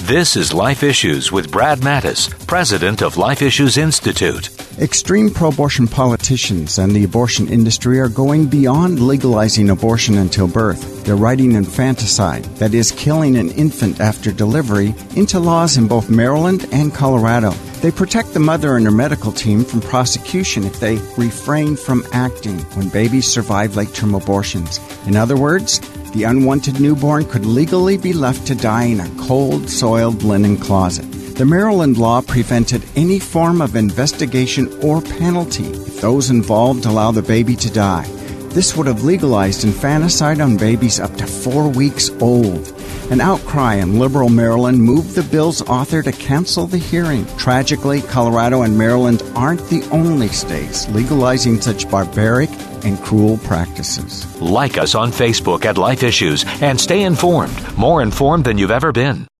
This is Life Issues with Brad Mattis, president of Life Issues Institute. Extreme pro-abortion politicians and the abortion industry are going beyond legalizing abortion until birth. They're writing infanticide, that is, killing an infant after delivery, into laws in both Maryland and Colorado. They protect the mother and her medical team from prosecution if they refrain from acting when babies survive late-term abortions. In other words, the unwanted newborn could legally be left to die in a cold, soiled linen closet. The Maryland law prevented any form of investigation or penalty if those involved allow the baby to die. This would have legalized infanticide on babies up to 4 weeks old. An outcry in liberal Maryland moved the bill's author to cancel the hearing. Tragically, Colorado and Maryland aren't the only states legalizing such barbaric and cruel practices. Like us on Facebook at Life Issues and stay informed, more informed than you've ever been.